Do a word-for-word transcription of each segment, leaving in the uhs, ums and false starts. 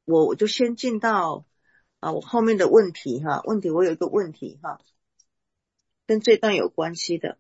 我我就先进到啊我后面的问题哈，问题我有一个问题哈，跟这段有关系的，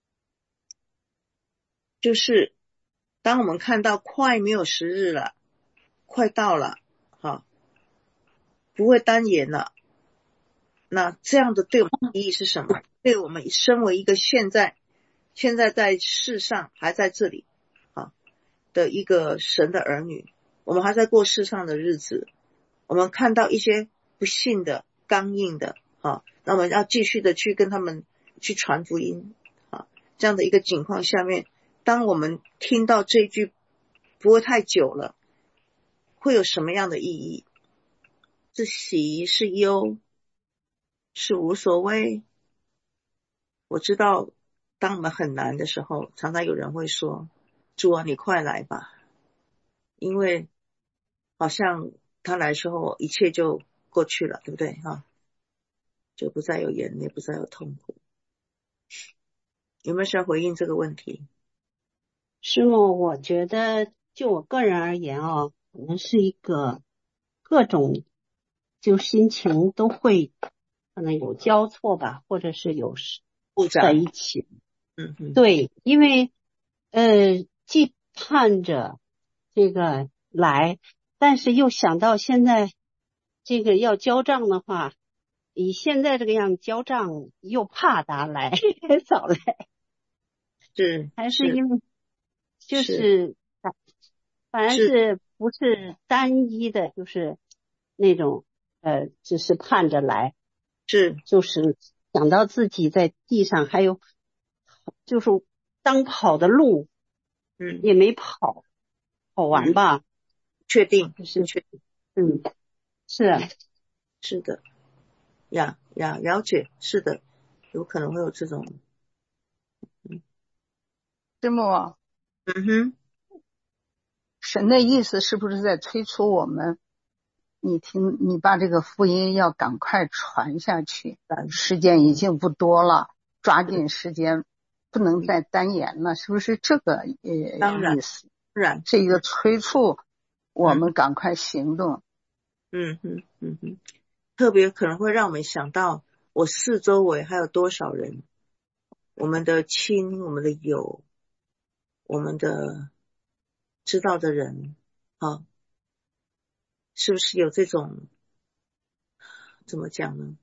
就是当我们看到快没有时日了，快到了，哈，不会单言了，那这样的对我们的意义是什么？对我们身为一个现在现在在世上还在这里啊的一个神的儿女，我们还在过世上的日子，我们看到一些不信的刚硬的啊，那我们要继续的去跟他们去传福音啊，这样的一个情况下面，当我们听到这句不会太久了，会有什么样的意义？是喜是忧是无所谓？我知道当我们很难的时候，常常有人会说，主啊你快来吧，因为好像他来的时候一切就过去了，对不对哈？就不再有眼泪，不再有痛苦。有没有需要回应这个问题？ 师母，我觉得就我个人而言哦，可能是一个各种就心情都会可能有交错吧，或者是有复杂在一起。 嗯嗯， 对，因为呃，既盼着这个来，但是又想到现在这个要交账的话，以现在这个样交账，又怕他来早来， 是还是是因为就是是反反而是是不是单一的，就是那种呃，只是盼着来， 是， 就是想到自己在地上还有就是当跑的路嗯也没跑跑完嗯， 吧， 确定就是确定， 嗯是啊是的呀呀，了解，是的，有可能会有这种，嗯师母， 嗯哼， 神的意思是不是在催促我们？你听，你把这个福音要赶快传下去，时间已经不多了，抓紧时间，不能再单言了，是不是这个呃当然意思？ 当然， 是一个催促我们赶快行动。 嗯哼嗯哼，特别可能会让我们想到我四周围还有多少人，我们的亲，我们的友，我们的知道的人啊，是不是有这种怎么讲呢？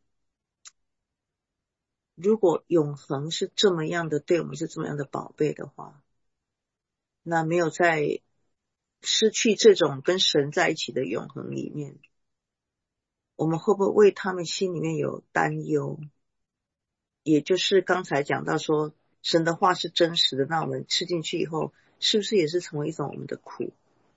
如果永恒是这么样的，对我们是这么样的宝贝的话，那没有在失去这种跟神在一起的永恒里面，我们会不会为他们心里面有担忧？也就是刚才讲到说，神的话是真实的，那我们吃进去以后，是不是也是成为一种我们的苦？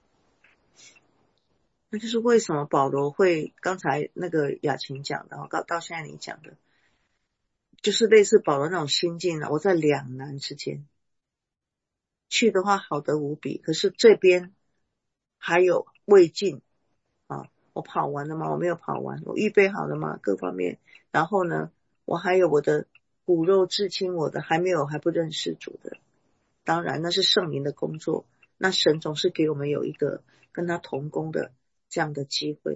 那就是为什么保罗会刚才那个雅琴讲的，到到现在你讲的，就是类似保罗那种心境啊，我在两难之间，去的话好得无比，可是这边还有未尽啊，我跑完了吗？我没有跑完，我预备好了吗？各方面，然后呢，我还有我的骨肉至亲我的还没有还不认识主的，当然那是圣灵的工作，那神总是给我们有一个跟他同工的这样的机会。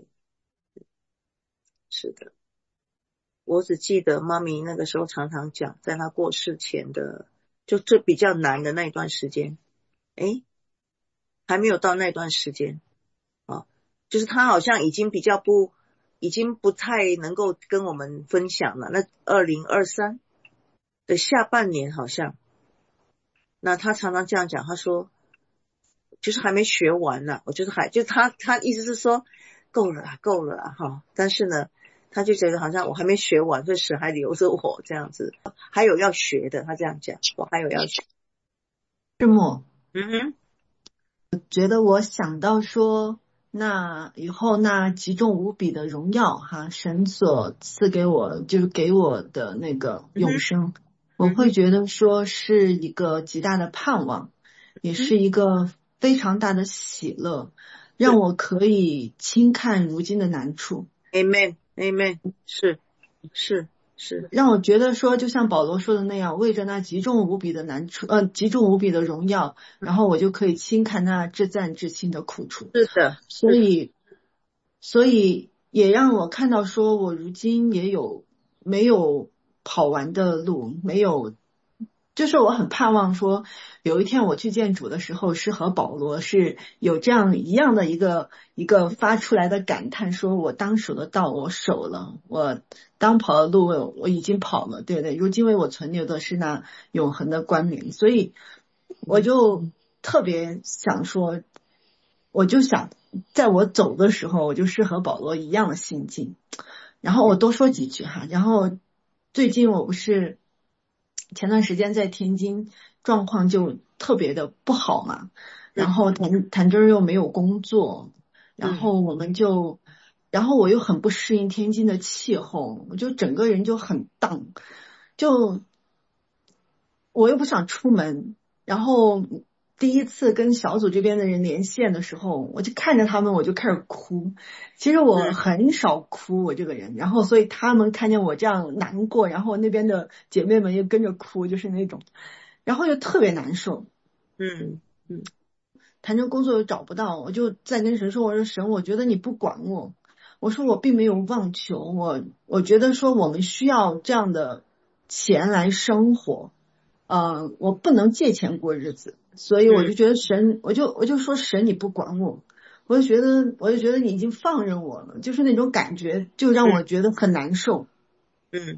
是的，我只记得妈咪那个时候常常讲，在她过世前的就这比较难的那一段时间，诶，还没有到那段时间啊，就是她好像已经比较不已经不太能够跟我们分享了，那二零二三的下半年好像，那她常常这样讲，她说就是还没学完呢，我就是还就她她意思是说够了啦够了啦哈，但是呢他就觉得好像我还没学完，所以神还留着我这样子，还有要学的，他这样讲，我还有要学。 师母， 嗯哼， 觉得我想到说，那以后那极重无比的荣耀哈，神所赐给我，就是给我的那个永生， 嗯、 我会觉得说是一个极大的盼望，也是一个非常大的喜乐，让我可以轻看如今的难处。 Amen Amen， 是是是， 让我觉得说，就像保罗说的那样，为着那极重无比的难处，呃，极重无比的荣耀，然后我就可以轻看那至赞至轻的苦楚。 是的， 所以， 所以也让我看到说我如今也有没有跑完的路，没有，就是我很盼望说有一天我去见主的时候是和保罗是有这样一样的一个一个发出来的感叹，说我当守的道我守了，我当跑的路我已经跑了，对对，如今为我存留的是那永恒的冠冕。所以我就特别想说，我就想在我走的时候我就是和保罗一样的心境。然后我多说几句哈，然后最近我不是前段时间在天津状况就特别的不好嘛，然后谭谭真又没有工作，然后我们就然后我又很不适应天津的气候，我就整个人就很荡，就我又不想出门，然后第一次跟小组这边的人连线的时候，我就看着他们我就开始哭。其实我很少哭，我这个人，然后所以他们看见我这样难过，然后那边的姐妹们也跟着哭，就是那种，然后就特别难受。 嗯嗯， 谈成工作又找不到，我就在跟神说，我说神，我觉得你不管我，我说我并没有妄求，我我觉得说我们需要这样的钱来生活，呃，我不能借钱过日子，所以我就觉得神，我就我就说神你不管我，我就觉得我就觉得你已经放任我了，就是那种感觉就让我觉得很难受。 嗯，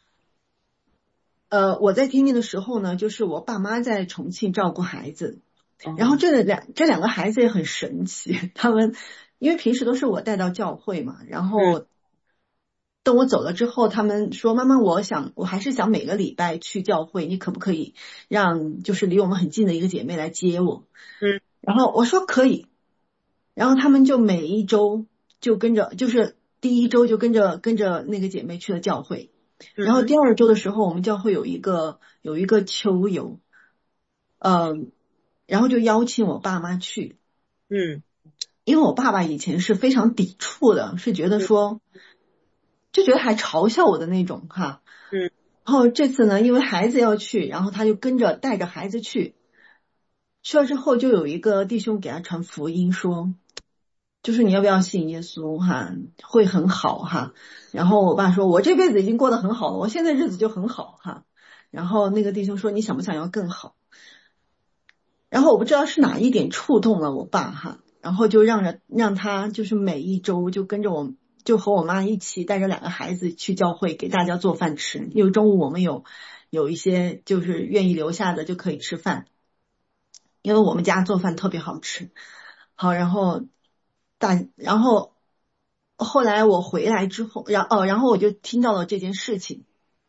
呃，我在天津的时候呢，就是我爸妈在重庆照顾孩子。然后这两这两个孩子也很神奇，他们因为平时都是我带到教会嘛，然后等我走了之后，他们说妈妈，我想我还是想每个礼拜去教会，你可不可以让就是离我们很近的一个姐妹来接我？ 嗯， 然后我说可以，然后他们就每一周就跟着，就是第一周就跟着跟着那个姐妹去了教会，然后第二周的时候，我们教会有一个有一个秋游，呃。然后就邀请我爸妈去， 嗯， 因为我爸爸以前是非常抵触的，是觉得说，就觉得还嘲笑我的那种哈， 嗯， 然后这次呢，因为孩子要去，然后他就跟着带着孩子去，去了之后就有一个弟兄给他传福音说，就是你要不要信耶稣哈，会很好哈，然后我爸说，我这辈子已经过得很好了，我现在日子就很好哈，然后那个弟兄说，你想不想要更好？然后我不知道是哪一点触动了我爸哈，然后就让人让他就是每一周就跟着我，就和我妈一起带着两个孩子去教会给大家做饭吃，因为中午我们有有一些就是愿意留下的就可以吃饭，因为我们家做饭特别好吃。好，然后大然后后来我回来之后，然哦然后我就听到了这件事情，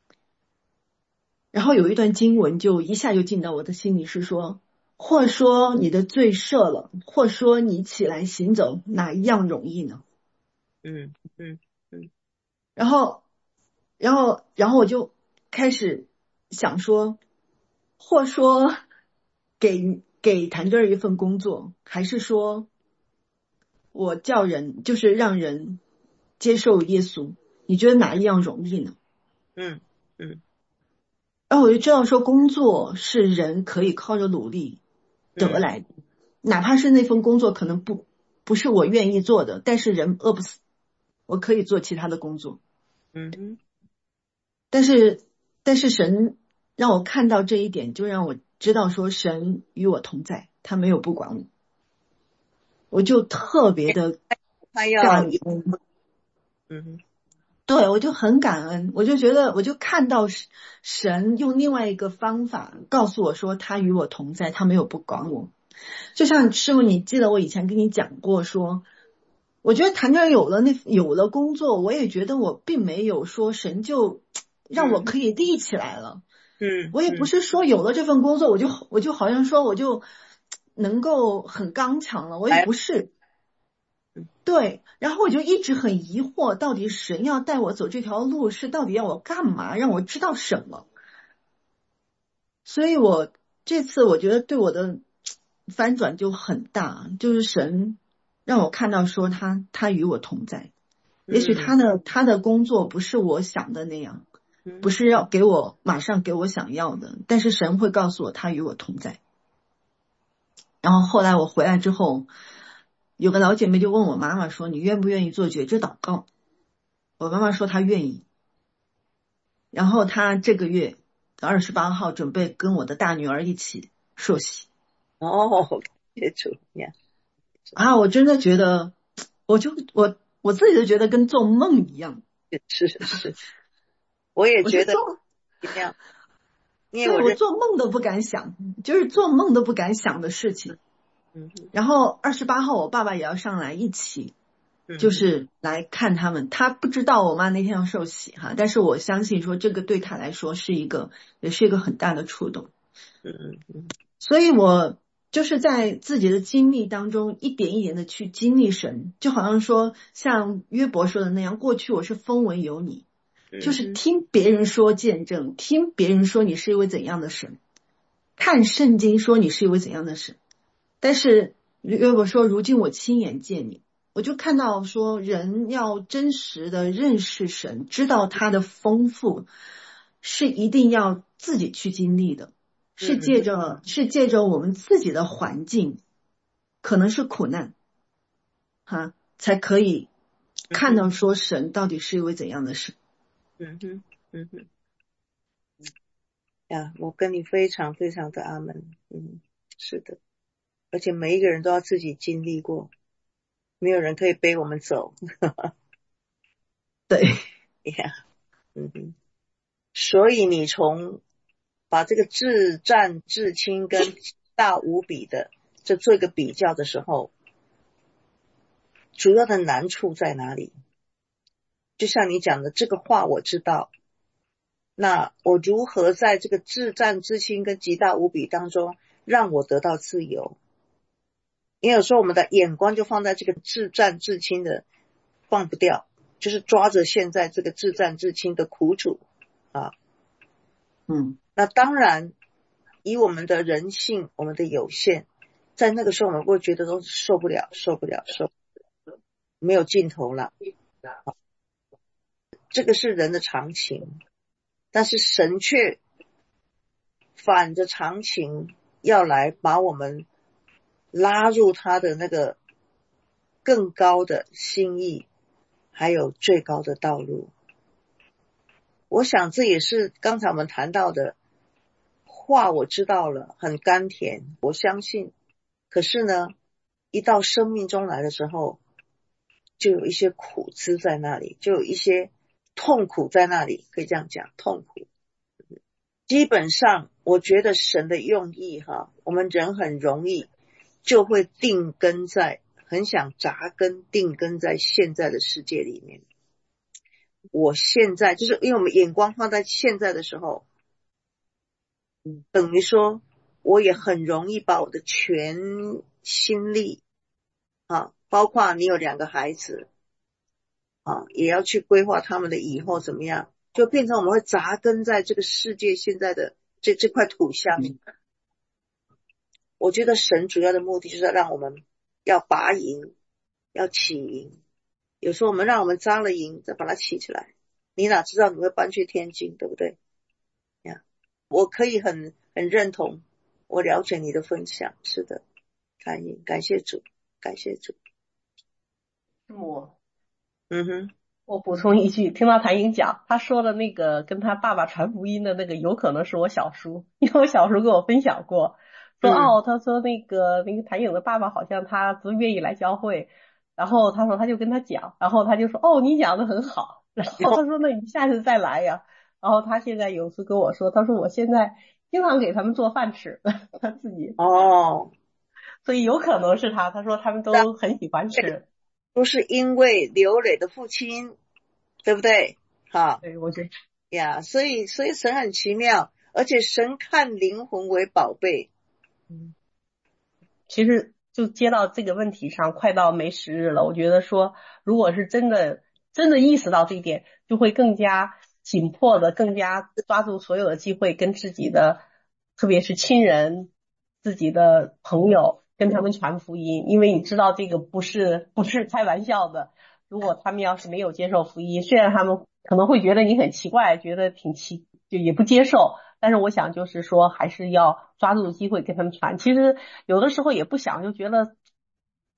然后有一段经文就一下就进到我的心里，是说。或说你的罪赦了，或说你起来行走，哪一样容易呢？ 嗯嗯嗯， 然后，然后，然后我就开始想说，或说给给谭哥儿一份工作，还是说我叫人就是让人接受耶稣？你觉得哪一样容易呢？ 嗯嗯， 然后我就知道说，工作是人可以靠着努力得来的。哪怕是那份工作可能不不是我愿意做的，但是人饿不死，我可以做其他的工作。 嗯， 但是但是神让我看到这一点，就让我知道说神与我同在，他没有不管我，我就特别的感恩。 嗯， 对，我就很感恩，我就觉得我就看到神用另外一个方法告诉我说他与我同在，他没有不管我。就像师傅，你记得我以前跟你讲过说，我觉得谭哥有了那有了工作，我也觉得我并没有说神就让我可以立起来了。 嗯， 我也不是说有了这份工作，我就我就好像说我就能够很刚强了，我也不是。对，然后我就一直很疑惑，到底神要带我走这条路是到底要我干嘛，让我知道什么。所以我这次我觉得对我的翻转就很大，就是神让我看到说他他与我同在，也许他的他的工作不是我想的那样，不是要给我马上给我想要的，但是神会告诉我他与我同在。然后后来我回来之后， 有个老姐妹就问我妈妈说，你愿不愿意做觉知祷告？我妈妈说她愿意。然后她这个月的二十八号准备跟我的大女儿一起受洗。 哦，谢主呀， 啊，我真的觉得，我就我我自己就觉得跟做梦一样。 是是是，我也觉得我是做， 一样，因为对，我我认， 做梦都不敢想，就是做梦都不敢想的事情。 嗯哼然后二十八号我爸爸也要上来一起， 嗯就是来看他们。他不知道我妈那天要受洗哈，但是我相信说这个对他来说是一个，也是一个很大的触动。 嗯嗯嗯所以我就是在自己的经历当中一点一点的去经历神，就好像说像约伯说的那样，过去我是风闻有你，就是嗯听别人说见证，听别人说你是一位怎样的神，看圣经说你是一位怎样的神。但是约伯说如今我亲眼见你，我就看到说人要真实的认识神，知道他的丰富，是一定要自己去经历的，是借着是借着我们自己的环境，可能是苦难哈，才可以看到说神到底是一位怎样的神。 嗯哼嗯哼呀，我跟你非常非常的阿门。嗯，是的，而且每一个人都要自己经历过，没有人可以背我们走。 对， 呀，嗯哼，所以你从把这个至战至轻跟大无比的这做一个比较的时候，主要的难处在哪里？就像你讲的，这个话我知道，那我如何在这个至战至轻跟极大无比当中让我得到自由？因为有时候我们的眼光就放在这个至战至轻的放不掉，就是抓着现在这个至战至轻的苦楚啊。 嗯， 那当然以我们的人性，我们的有限，在那个时候我们会觉得都受不了受不了受不了，没有尽头了，这个是人的常情。但是神却反着常情，要来把我们拉入他的那个更高的心意，还有最高的道路。我想这也是刚才我们谈到的话，我知道了，很甘甜，我相信。可是呢，一到生命中来的时候，就有一些苦滋在那里，就有一些痛苦在那里，可以这样讲，痛苦。基本上我觉得神的用意哈，我们人很容易就会定根在，很想扎根定根在现在的世界里面。我现在就是因为我们眼光放在现在的时候，等于说我也很容易把我的全心力啊，包括你有两个孩子啊，也要去规划他们的以后怎么样，就变成我们会扎根在这个世界现在的这这块土下面。我觉得神主要的目的就是要让我们要拔营，要起营。有时候我们让我们扎了营，再把它起起来，你哪知道你会搬去天津，对不对呀？我可以很很认同，我了解你的分享，是的，感恩感谢主，感谢主。 师母， 嗯哼， 我补充一句，听到谭英讲，他说的那个跟他爸爸传福音的那个，有可能是我小叔，因为我小叔跟我分享过，说、 嗯、 哦，他说那个那个谭颖的爸爸好像他不愿意来教会，然后他说他就跟他讲，然后他就说哦，你讲的很好，然后他说那你下次再来呀，然后他现在有次跟我说，他说我现在经常给他们做饭吃，他自己哦， 所以有可能是他，他说他们都很喜欢吃。 都是因为刘磊的父亲，对不对？好对，我觉得呀，所以所以神很奇妙，而且神看灵魂为宝贝。 嗯，其实就接到这个问题上，快到没时日了。我觉得说，如果是真的真的意识到这一点，就会更加紧迫的，更加抓住所有的机会，跟自己的特别是亲人、自己的朋友，跟他们传福音。因为你知道这个不是不是开玩笑的。如果他们要是没有接受福音，虽然他们可能会觉得你很奇怪，觉得挺奇，就也不接受。但是我想就是说还是要抓住机会跟他们传，其实有的时候也不想，就觉得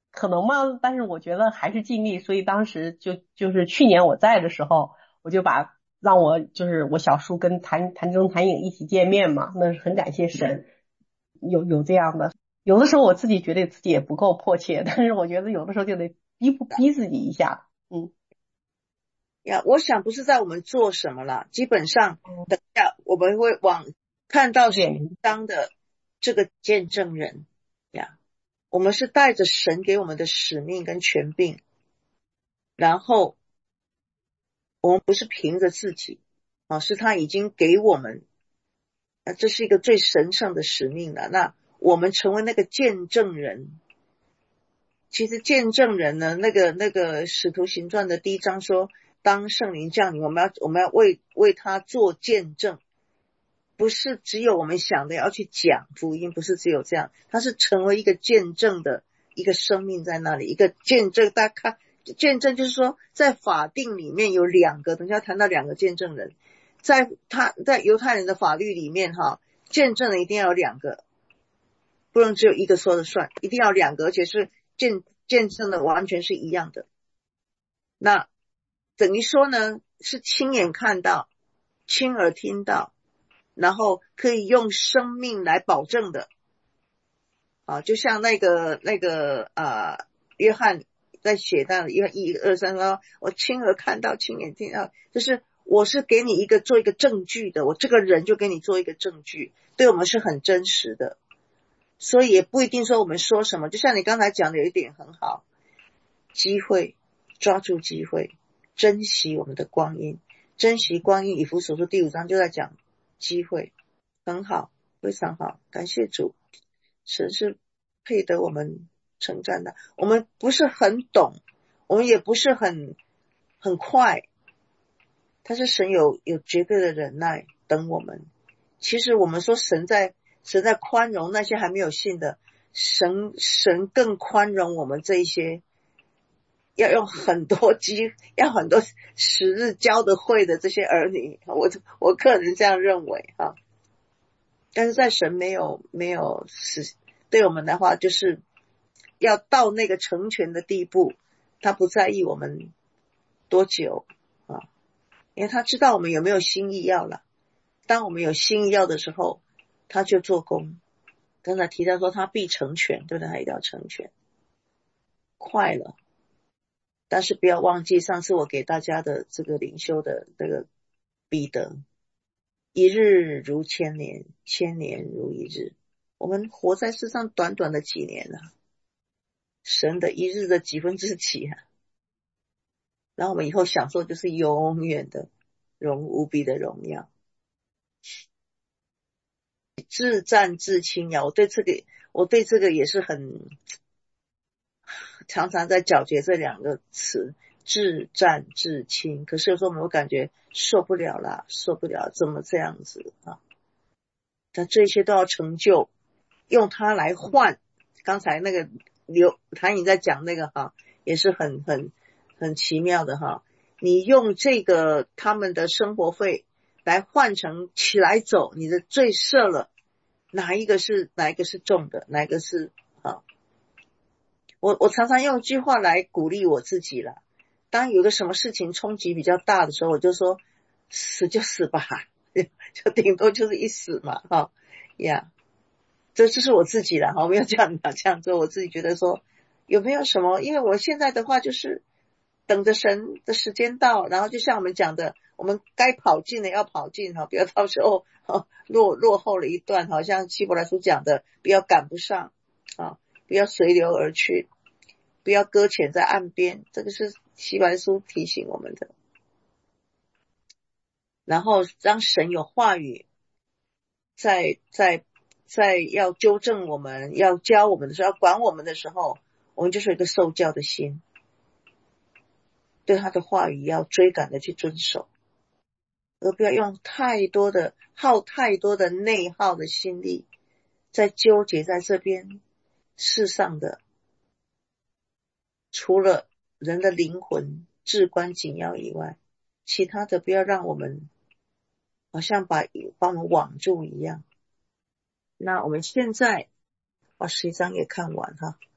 可能吗？但是我觉得还是尽力，所以当时就就是去年我在的时候，我就把让我就是我小叔跟谭谭中谭颖一起见面嘛，那是很感谢神，有有这样的。有的时候我自己觉得自己也不够迫切，但是我觉得有的时候就得逼不逼自己一下，嗯。 呀，我想不是在我们做什么啦，基本上等一下我们会往看到神当的这个见证人呀，我们是带着神给我们的使命跟权柄，然后我们不是凭着自己啊，是他已经给我们，那这是一个最神圣的使命了。那我们成为那个见证人，其实见证人呢，那个那个使徒行传的第一章说，当圣灵降临，我们要我们要为为他做见证，不是只有我们想的要去讲福音，不是只有这样，他是成为一个见证的一个生命在那里，一个见证。大家看，见证就是说，在法定里面有两个，等一下谈到两个见证人，在他在犹太人的法律里面哈，见证人一定要有两个，不能只有一个说了算，一定要两个，而且是见见证的完全是一样的。那等于说呢，是亲眼看到，亲耳听到，然后可以用生命来保证的啊，就像那个那个啊、呃，约翰在写到约翰一二三说，我亲耳看到，亲眼听到，就是我是给你一个做一个证据的，我这个人就给你做一个证据，对我们是很真实的，所以也不一定说我们说什么，就像你刚才讲的有一点很好，机会，抓住机会，珍惜我们的光阴，珍惜光阴。以弗所书第五章就在讲机会，很好，非常好，感谢主，神是配得我们称赞的。我们不是很懂，我们也不是很很快，但是神有有绝对的忍耐等我们。其实我们说神在神在宽容那些还没有信的，神神更宽容我们这一些要用很多机要很多时日教得会的这些儿女，我我个人这样认为哈。但是在神没有没有是对我们的话，就是要到那个成全的地步，他不在意我们多久啊，因为他知道我们有没有心意要了。当我们有心意要的时候，他就做工。刚才提到说他必成全，对不对？他一定要成全，快了。但是不要忘记上次我给大家的这个灵修的这个彼得，一日如千年，千年如一日。我们活在世上短短的几年啊，神的一日的几分之几啊，然后我们以后享受就是永远的荣无比的荣耀。自战自清呀，我对这个我对这个也是很常常在绞结这两个词，自战自清。可是有时候我们会感觉受不了啦，受不了，怎么这样子啊？但这些都要成就，用它来换。刚才那个刘谭颖在讲那个哈，也是很很很奇妙的哈。你用这个他们的生活费来换成起来走，你的罪赦了，哪一个是哪一个是重的，哪一个是啊？我我常常用一句话来鼓励我自己了。当有个什么事情冲击比较大的时候，我就说死就死吧，就顶多就是一死嘛，哈呀，这这是我自己的哈，我没有叫你们这样做，我自己觉得说有没有什么，因为我现在的话就是等着神的时间到，然后就像我们讲的，我们该跑进的要跑进哈，不要到时候落落后了一段，好像希伯来书讲的，不要赶不上啊，不要随流而去，不要搁浅在岸边，这个是希伯来书提醒我们的。然后让神有话语，在在在要纠正我们，要教我们的时候，要管我们的时候，我们就是有一个受教的心，对他的话语要追赶的去遵守，而不要用太多的耗太多的内耗的心力在纠结在这边世上的，除了人的灵魂至关紧要以外，其他的不要让我们好像把把我们网住一样。那我们现在把十一章也看完哈，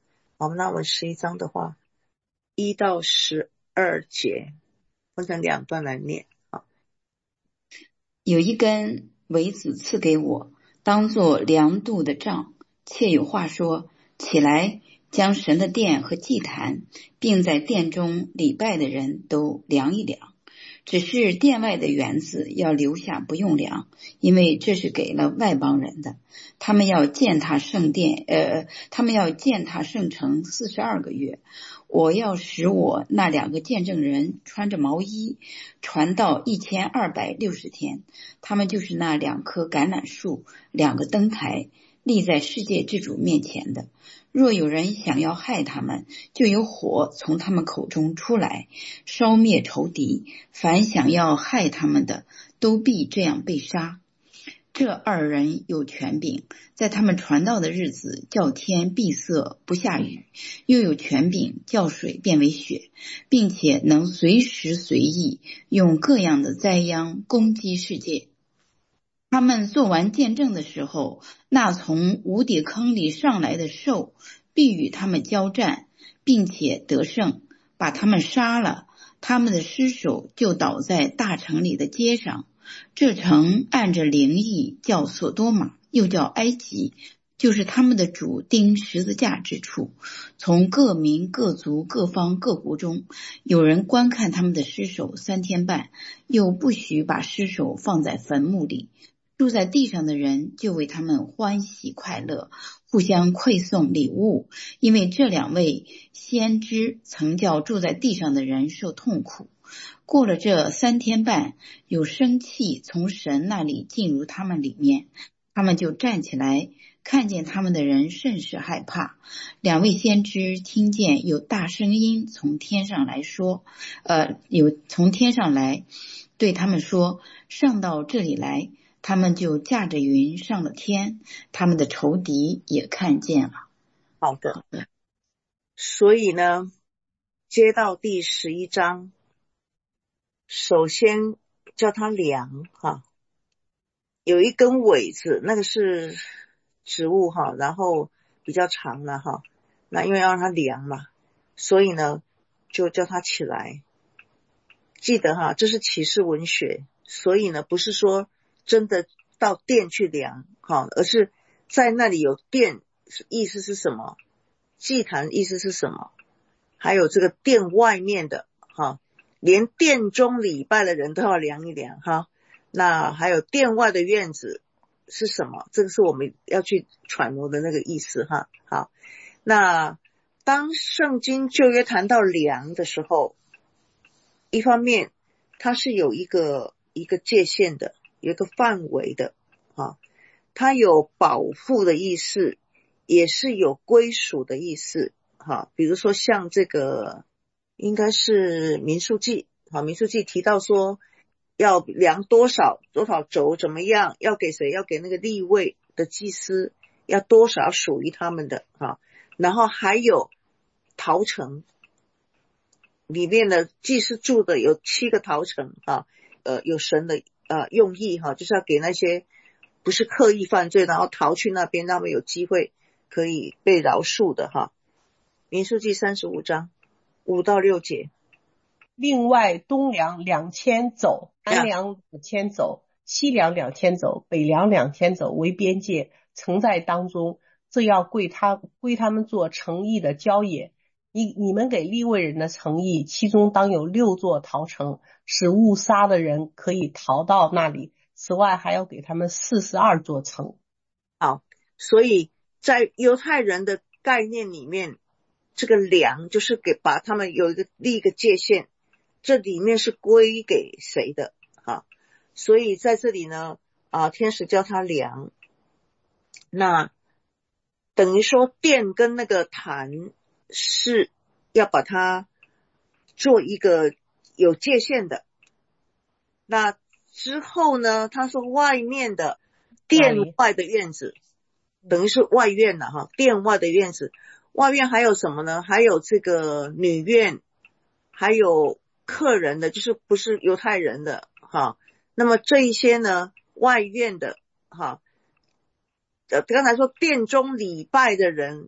好，那我们十一章的话，一到十二节分成两段来念。好， 有一根苇子赐给我，当作量度的杖，且有话说：起来，将神的殿和祭坛，并在殿中礼拜的人都量一量。只是殿外的园子要留下不用量，因为这是给了外邦人的。他们要践踏圣殿，呃，他们要践踏圣城四十二个月。我要使我那两个见证人穿着毛衣，传到一千二百六十天。他们就是那两棵橄榄树，两个灯台，立在世界之主面前的。若有人想要害他们，就有火从他们口中出来，烧灭仇敌。凡想要害他们的，都必这样被杀。这二人有权柄，在他们传道的日子，叫天闭塞不下雨，又有权柄叫水变为血，并且能随时随意用各样的灾殃攻击世界。他们做完见证的时候，那从无底坑里上来的兽必与他们交战，并且得胜，把他们杀了。他们的尸首就倒在大城里的街上。这城按着灵意叫索多玛，又叫埃及，就是他们的主钉十字架之处。从各民各族各方各国中，有人观看他们的尸首三天半，又不许把尸首放在坟墓里。住在地上的人就为他们欢喜快乐，互相馈送礼物，因为这两位先知曾叫住在地上的人受痛苦。过了这三天半，有生气从神那里进入他们里面，他们就站起来，看见他们的人甚是害怕。两位先知听见有大声音从天上来说，呃，有从天上来对他们说，上到这里来。他们就驾着云上了天，他们的仇敌也看见了。 好的，所以呢，接到第十一章，首先叫他量哈，有一根苇子，那个是植物哈，然后比较长了哈，那因为要让它量嘛，所以呢就叫他起来。记得哈，这是启示文学，所以呢不是说真的到殿去量哈，而是在那里有殿，意思是什么？祭坛意思是什么？还有这个殿外面的哈，连殿中礼拜的人都要量一量哈。那还有殿外的院子是什么？这个是我们要去揣摩的那个意思哈。好，那当圣经旧约谈到量的时候，一方面它是有一个一个界限的，有一个范围的啊，它有保护的意思，也是有归属的意思哈。比如说像这个应该是民数记，好，民数记提到说要量多少多少轴怎么样，要给谁？要给那个利未的祭司，要多少属于他们的哈。然后还有陶城里面的祭司住的有七个陶城啊，呃，有神的呃用意哈，就是要给那些不是刻意犯罪然后逃去那边，让他们有机会可以被饶恕的哈。民数记三十五章五到六节。 另外东量两千走，南量两千走，西量两千走，北量两千走为边界，城在当中，这要归他归他们做城邑的郊野。你你们给利未人的城邑，其中当有六座逃城，使误杀的人可以逃到那里。此外还要给他们四十二座城。 好，所以在犹太人的概念里面，这个量就是给把他们有一个立一个界限，这里面是归给谁的啊？所以在这里呢，啊，天使叫他量，那等于说殿跟那个坛是要把它做一个有界限的。那之后呢，他说外面的殿外的院子，等于是外院了哈，殿外的院子，外院还有什么呢？还有这个女院，还有客人的，就是不是犹太人的哈。那么这一些呢，外院的哈，呃，刚才说殿中礼拜的人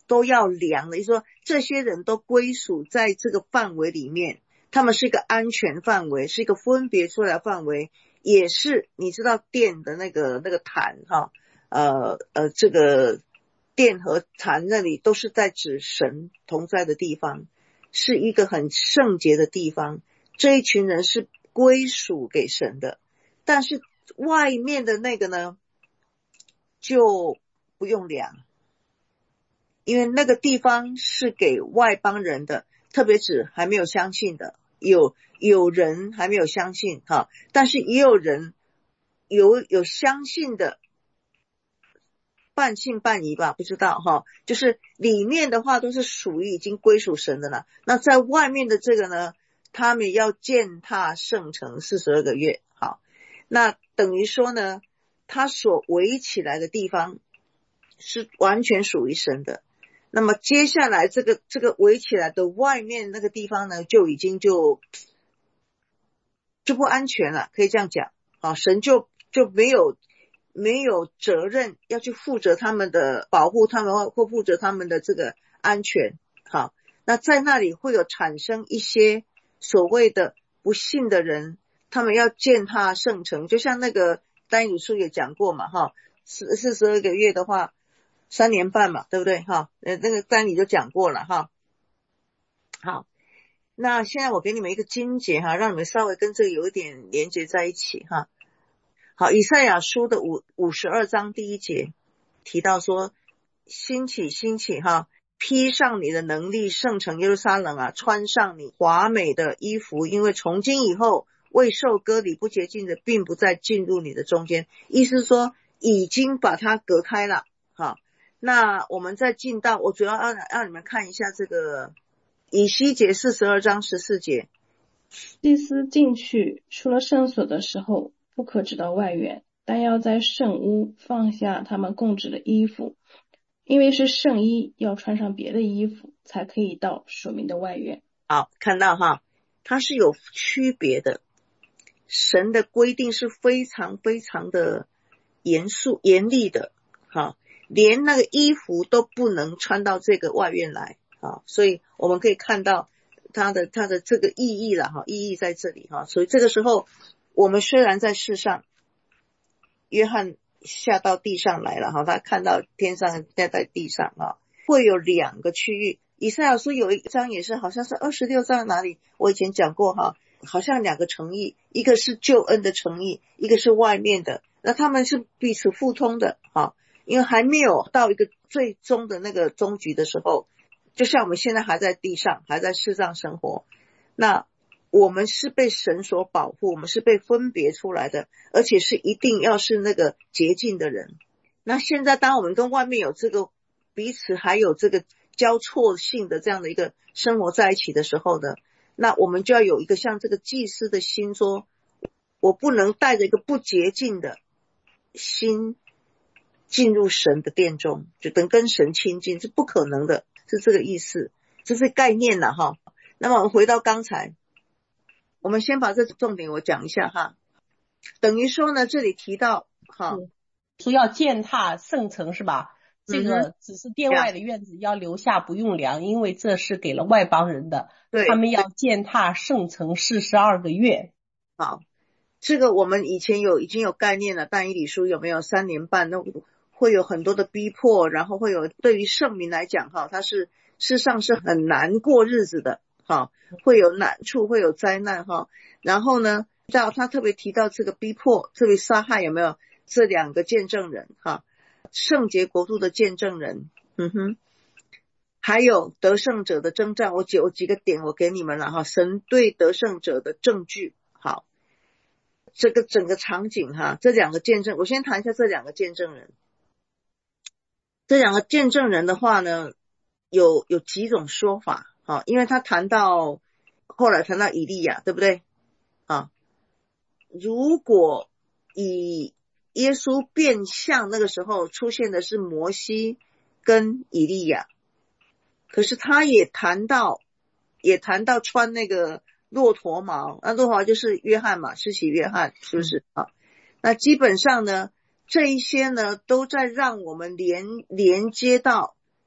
都要量的，也就是说这些人都归属在这个范围里面，他们是一个安全范围，是一个分别出来的范围，也是你知道殿的那个那个坛哈，呃呃这个殿和坛那里都是在指神同在的地方，是一个很圣洁的地方，这一群人是归属给神的。但是外面的那个呢就不用量，因为那个地方是给外邦人的，特别指还没有相信的，有有人还没有相信哈，但是也有人有有相信的，半信半疑吧，不知道哈，就是里面的话都是属于已经归属神的了，那在外面的这个呢，他们要践踏圣城四十二个月，好，那等于说呢，他所围起来的地方是完全属于神的。那么接下来这个这个围起来的外面那个地方呢，就已经就就不安全了，可以这样讲啊，神就就没有没有责任要去负责他们的保护，他们或负责他们的这个安全。好，那在那里会有产生一些所谓的不信的人，他们要践踏圣城，就像那个但以理书也讲过嘛，哈，四四十二个月的话。三年半嘛，对不对哈？呃，那个单你就讲过了哈。好，那现在我给你们一个经节哈，让你们稍微跟这个有一点连接在一起哈。好，以赛亚书的五五十二章第一节提到说，兴起兴起哈，披上你的能力，圣城耶路撒冷啊，穿上你华美的衣服，因为从今以后，未受割礼不洁净的，并不再进入你的中间。意思是说，已经把它隔开了哈。那我们再进到，我主要让让你们看一下这个以西结四十二章十四节。 祭司进去出了圣所的时候，不可指到外院，但要在圣屋放下他们供职的衣服，因为是圣衣，要穿上别的衣服，才可以到属民的外院。 好，看到哈，它是有区别的，神的规定是非常非常的严肃严厉的，好。连那个衣服都不能穿到这个外院来啊，所以我们可以看到它的它的这个意义了哈，意义在这里哈。所以这个时候，我们虽然在世上，约翰下到地上来了哈，他看到天上在在地上啊，会有两个区域。以赛亚书有一章也是，好像是二十六章哪里，我以前讲过哈，好像两个诚意，一个是救恩的诚意，一个是外面的，那他们是彼此互通的哈。因为还没有到一个最终的那个终局的时候，就像我们现在还在地上，还在世上生活，那我们是被神所保护，我们是被分别出来的，而且是一定要是那个洁净的人。那现在当我们跟外面有这个彼此还有这个交错性的这样的一个生活在一起的时候呢，那我们就要有一个像这个祭司的心，说我不能带着一个不洁净的心进入神的殿中，就等跟神亲近，是不可能的，是这个意思，这是概念了哈。那么我们回到刚才，我们先把这重点我讲一下哈。等于说呢，这里提到哈， 说要践踏圣城是吧？这个只是殿外的院子要留下不用量，因为这是给了外邦人的，他们要践踏圣城四十二个月。 好，这个我们以前有已经有概念了，但以理书有没有三年半？那会有很多的逼迫，然后会有对于圣民来讲哈，他是事实上是很难过日子的哈，会有难处，会有灾难哈。然后呢，到他特别提到这个逼迫，特别杀害有没有这两个见证人哈，圣洁国度的见证人，嗯哼，还有得胜者的征战，我有几个点我给你们了哈，神对得胜者的证据。好，这个整个场景哈，这两个见证，我先谈一下这两个见证人。这两个见证人的话呢，有有几种说法啊，因为他谈到后来谈到以利亚，对不对啊？如果以耶稣变相那个时候出现的是摩西跟以利亚，可是他也谈到也谈到穿那个骆驼毛，那骆驼毛就是约翰嘛，施洗约翰，是不是啊？那基本上呢，这一些呢都在让我们连连接到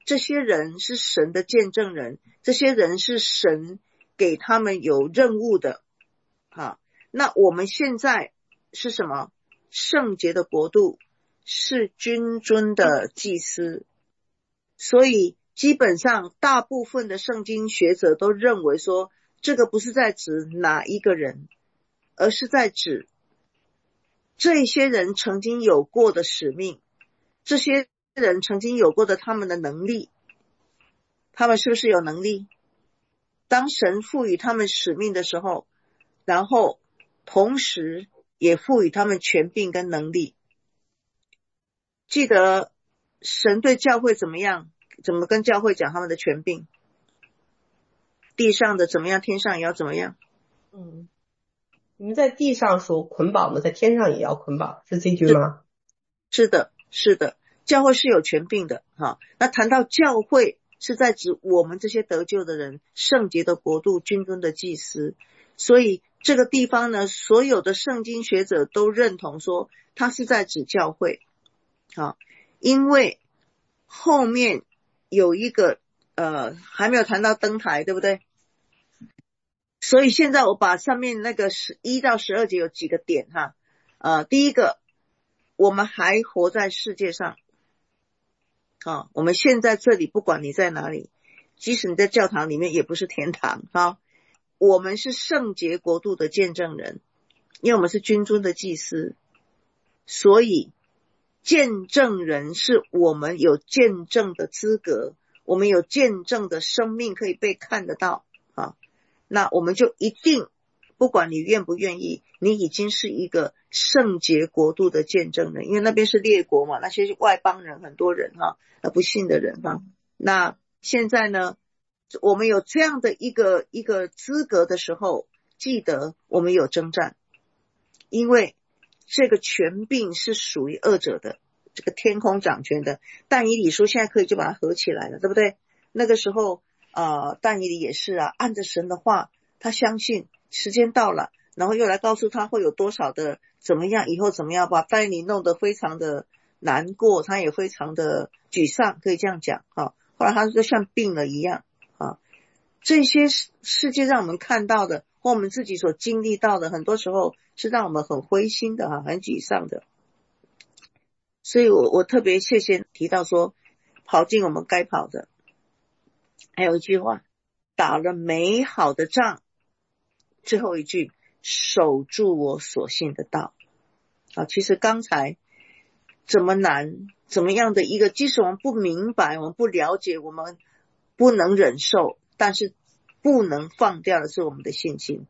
这些人是神的见证人，这些人是神给他们有任务的。好，那我们现在是什么？圣洁的国度，是君尊的祭司。所以基本上大部分的圣经学者都认为说，这个不是在指哪一个人，而是在指这些人曾经有过的使命，这些人曾经有过的他们的能力。他们是不是有能力？当神赋予他们使命的时候，然后同时也赋予他们权柄跟能力。记得神对教会怎么样，怎么跟教会讲他们的权柄，地上的怎么样，天上也要怎么样。 嗯，你们在地上所捆绑的，在天上也要捆绑，是这句吗？ 是的，是的，教会是有权柄的哈。那谈到教会，是在指我们这些得救的人，圣洁的国度，君尊的祭司。所以这个地方呢，所有的圣经学者都认同说，它是在指教会。好，因为后面有一个呃还没有谈到灯台，对不对？所以现在我把上面那个十一到十二节有几个点哈。呃，第一个，我们还活在世界上。啊，我们现在这里不管你在哪里，即使你在教堂里面也不是天堂啊。我们是圣洁国度的见证人，因为我们是君尊的祭司，所以见证人是我们有见证的资格，我们有见证的生命可以被看得到啊。那我们就一定，不管你愿不愿意，你已经是一个圣洁国度的见证人，因为那边是列国嘛，那些外邦人很多人哈，那不信的人哈。那现在呢，我们有这样的一个一个资格的时候，记得我们有征战，因为这个权柄是属于恶者的，这个天空掌权的。但以理书现在可以就把它合起来了，对不对？那个时候呃，但以理也是啊，按着神的话，他相信时间到了，然后又来告诉他会有多少的怎么样，以后怎么样，把但以理弄得非常的难过，他也非常的沮丧，可以这样讲啊。后来他就像病了一样啊。这些世界让我们看到的，或我们自己所经历到的，很多时候是让我们很灰心的哈，很沮丧的。所以我我特别谢谢提到说，跑进我们该跑的。还有一句话，打了美好的仗，最后一句，守住我所信的道。啊，其实刚才怎么难，怎么样的一个，即使我们不明白，我们不了解，我们不能忍受，但是不能放掉的是我们的信心。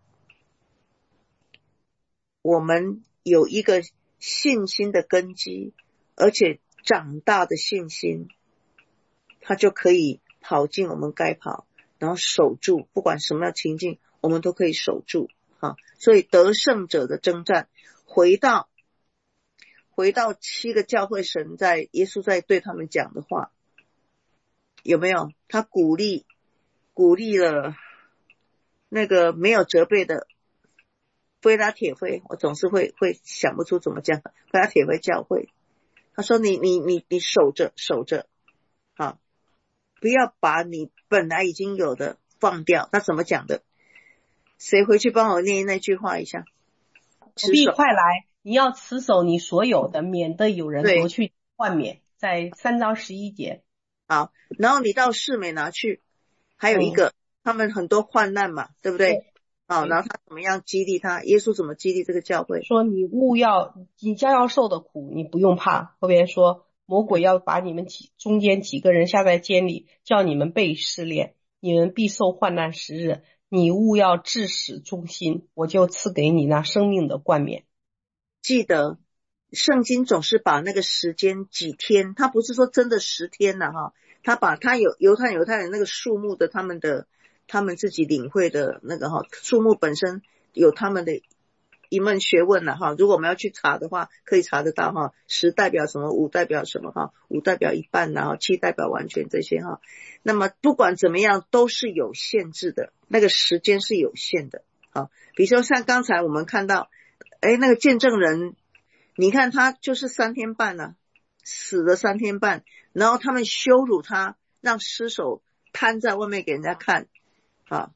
我们有一个信心的根基，而且长大的信心，它就可以跑进我们该跑，然后守住，不管什么样的情境，我们都可以守住啊。所以得胜者的征战，回到回到七个教会神在耶稣在对他们讲的话，有没有？他鼓励鼓励了那个没有责备的菲拉铁会，我总是会会想不出怎么讲，菲拉铁会教会，他说你你你你守着守着啊，不要把你本来已经有的放掉。他怎么讲的？谁回去帮我念那句话一下？ 不必快来，你要持守你所有的，免得有人夺去冠冕。在三章十一节。 好，然后你到士美拿去，还有一个、嗯、他们很多患难嘛，对不对？好，然后他怎么样激励他？耶稣怎么激励这个教会？ 说你勿要，你将要受的苦，你不用怕。后边说魔鬼要把你们几中间几个人下在监里，叫你们被试炼，你们必受患难十日。你勿要至始忠心，我就赐给你那生命的冠冕。 记得圣经总是把那个时间几天，他不是说真的十天了哈，他把他有犹太犹太人那个数目的他们的他们自己领会的那个哈，数目本身有他们的一门学问了哈。如果我们要去查的话，可以查得到哈，十代表什么，五代表什么哈，五代表一半，然后七代表完全这些哈。那么不管怎么样都是有限制的，那个时间是有限的啊。比如说像刚才我们看到，哎，那个见证人，你看他就是三天半啊，死了三天半，然后他们羞辱他， 让尸首摊在外面给人家看啊，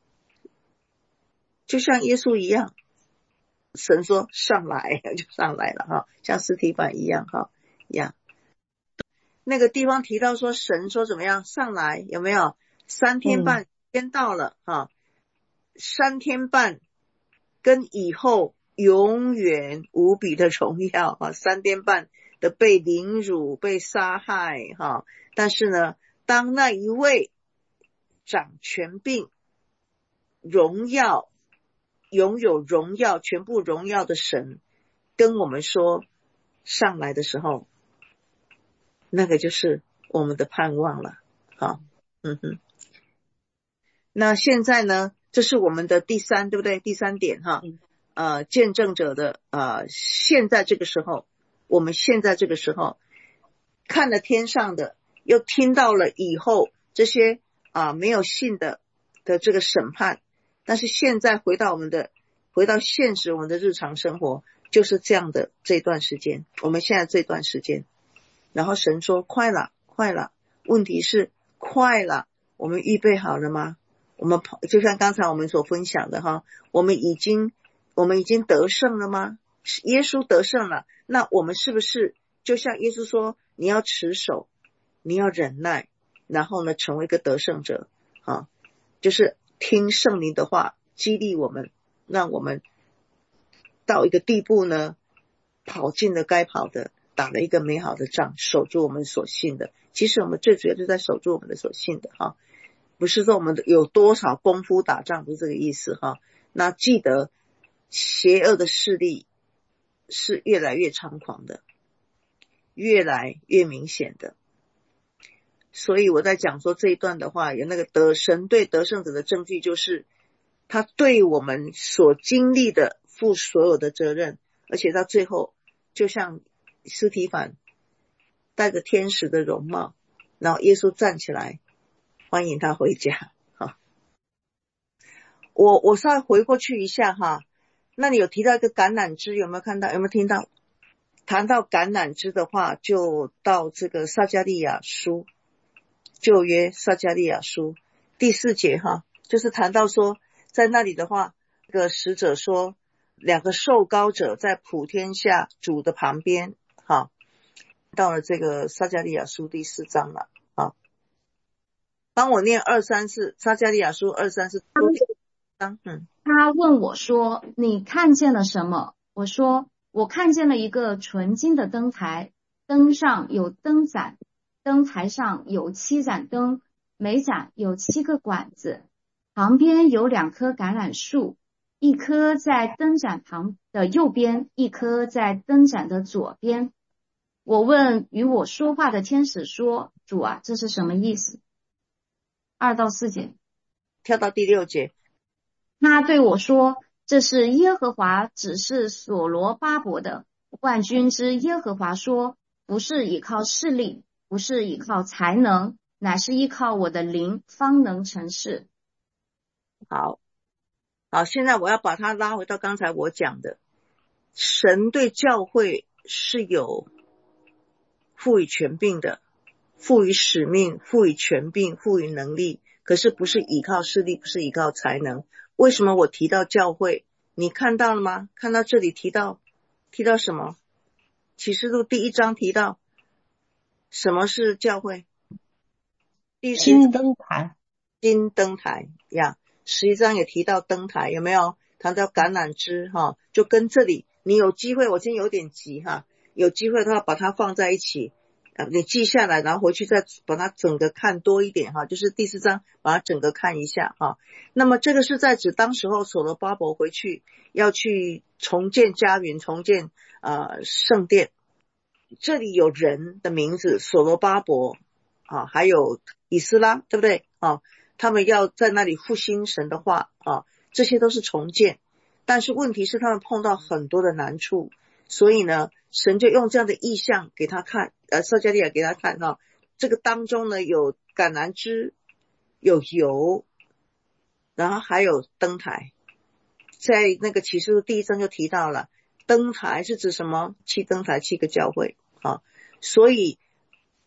就像耶稣一样，神说上来就上来了哈，像司提反一样哈一样。那个地方提到说神说怎么样上来，有没有？三天半天到了哈、嗯，三天半跟以后永远无比的荣耀啊，三天半的被凌辱被杀害哈，但是呢，当那一位掌权柄荣耀拥有荣耀全部荣耀的神跟我们说上来的时候，那个就是我们的盼望了。好，嗯哼。那现在呢，这是我们的第三，对不对？第三点哈，呃，见证者的呃，现在这个时候，我们现在这个时候看了天上的，又听到了以后这些啊、呃、没有信的的这个审判，但是现在回到我们的回到现实，我们的日常生活就是这样的这段时间，我们现在这段时间，然后神说快了，快了，问题是快了，我们预备好了吗？我们就像刚才我们所分享的哈，我们已经我们已经得胜了吗？耶稣得胜了，那我们是不是就像耶稣说，你要持守，你要忍耐，然后呢成为一个得胜者啊，就是听圣灵的话，激励我们，让我们到一个地步呢，跑进了该跑的，打了一个美好的仗，守住我们所信的。其实我们最主要就在守住我们的所信的哈。不是说我们有多少功夫打仗，不是这个意思哈。那记得邪恶的势力是越来越猖狂的，越来越明显的。所以我在讲说这一段的话，有那个得神对得胜者的证据，就是他对我们所经历的负所有的责任，而且到最后就像司提反带着天使的容貌，然后耶稣站起来欢迎他回家。好，我我稍微回过去一下哈，那你有提到一个橄榄枝，有没有看到？有没有听到？谈到橄榄枝的话，就到这个撒迦利亚书，旧约撒迦利亚书第四节哈，就是谈到说，在那里的话，这个使者说，两个受膏者在普天下主的旁边，哈，到了这个撒迦利亚书第四章了。帮我念二三四，撒迦利亚书二三四。嗯， 他问我说：“你看见了什么？”我说：“我看见了一个纯金的灯台，灯上有灯盏，灯台上有七盏灯，每盏有七个管子，旁边有两棵橄榄树，一棵在灯盏旁的右边，一棵在灯盏的左边。”我问与我说话的天使说：“主啊，这是什么意思？”二到四节， 跳到第六节。 他对我说：“这是耶和华指示所罗巴伯的。万军之耶和华说，不是依靠势力，不是依靠才能，乃是依靠我的灵，方能成事。” 好，好，现在我要把它拉回到刚才我讲的，神对教会是有赋予权柄的，赋予使命，赋予权柄，赋予能力，可是不是依靠势力，不是依靠才能。为什么我提到教会？你看到了吗？看到这里提到提到什么？启示录第一章提到什么是教会？第十金灯台， 金灯台呀，十一章也提到灯台，有没有？谈到橄榄枝哈，就跟这里你有机会，我今天有点急哈，有机会的话把它放在一起。你记下来，然后回去再把它整个看多一点哈，就是第四章把它整个看一下哈。那么这个是在指当时候所罗巴伯回去要去重建家园，重建呃圣殿，这里有人的名字所罗巴伯啊，还有以斯拉，对不对啊？他们要在那里复兴神的话啊，这些都是重建，但是问题是他们碰到很多的难处，所以呢神就用这样的意象给他看，呃，撒迦利亚给他看哈，这个当中呢有橄榄枝，有油，然后还有灯台。在那个启示录第一章就提到了，灯台是指什么？七灯台，七个教会啊。所以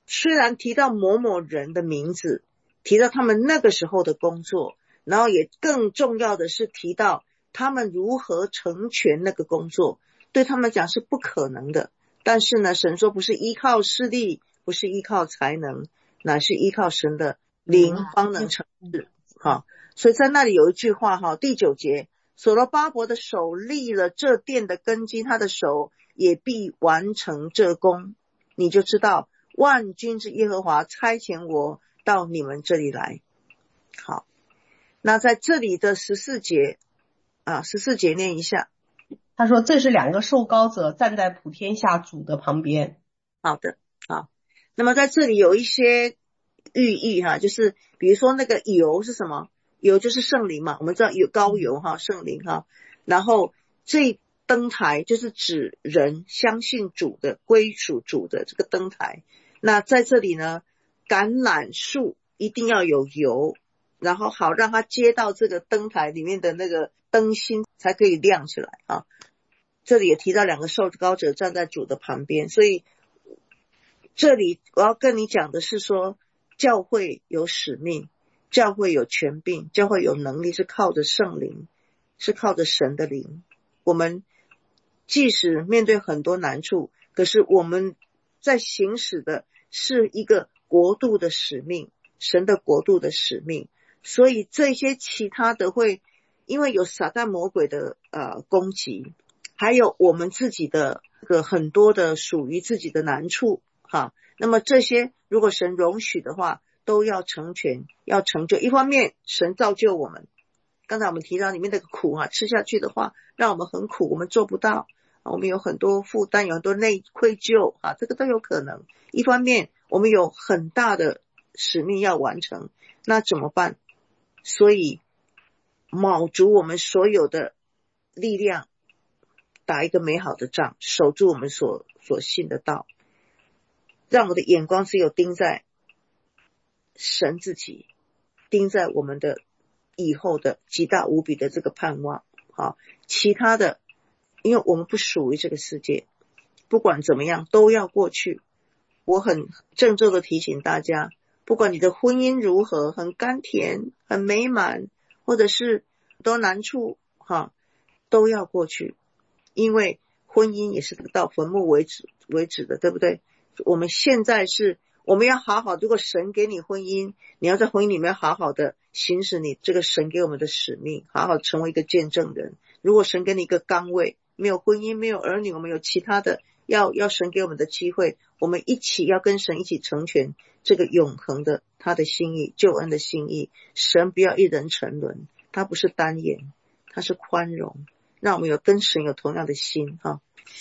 虽然提到某某人的名字，提到他们那个时候的工作，然后也更重要的是提到他们如何成全那个工作，对他们讲是不可能的。但是呢，神说不是依靠势力，不是依靠才能，乃是依靠神的灵方能成事。好，所以在那里有一句话哈，第九节，所罗巴伯的手立了这殿的根基，他的手也必完成这工。你就知道万军之耶和华差遣我到你们这里来。好，那在这里的十四节啊，十四节念一下。 他说这是两个受膏者站在普天下主的旁边。 好的，好。那么在这里有一些寓意哈，就是比如说那个油是什么？油就是圣灵嘛，我们知道有膏油哈，圣灵哈。然后这灯台就是指人相信主的，归属主的这个灯台。那在这里呢，橄榄树一定要有油，然后好让它接到这个灯台里面的那个灯芯才可以亮起来啊。这里也提到两个受膏者站在主的旁边，所以这里我要跟你讲的是说，教会有使命，教会有权柄，教会有能力，是靠着圣灵，是靠着神的灵。我们即使面对很多难处，可是我们在行使的是一个国度的使命，神的国度的使命。所以这些其他的会因为有撒旦魔鬼的呃攻击，还有我们自己的个很多的属于自己的难处哈，那么这些如果神容许的话，都要成全，要成就。一方面神造就我们，刚才我们提到里面那个苦啊，吃下去的话让我们很苦，我们做不到，我们有很多负担，有很多内愧疚啊，这个都有可能。一方面我们有很大的使命要完成，那怎么办？所以卯足我们所有的力量，打一个美好的仗，守住我们所所信的道，让我的眼光只有盯在神自己，盯在我们的以后的极大无比的这个盼望。好，其他的因为我们不属于这个世界，不管怎么样都要过去。我很郑重的提醒大家，不管你的婚姻如何，很甘甜很美满，或者是多难处哈，都要过去。因为婚姻也是到坟墓为止为止的，对不对？我们现在是我们要好好，如果神给你婚姻，你要在婚姻里面好好的行使你这个神给我们的使命，好好成为一个见证人。如果神给你一个岗位，没有婚姻没有儿女，我们有其他的要要神给我们的机会，我们一起要跟神一起成全这个永恒的他的心意，救恩的心意。神不要一人沉沦，他不是单言，他是宽容，让我们有跟神有同样的心哈。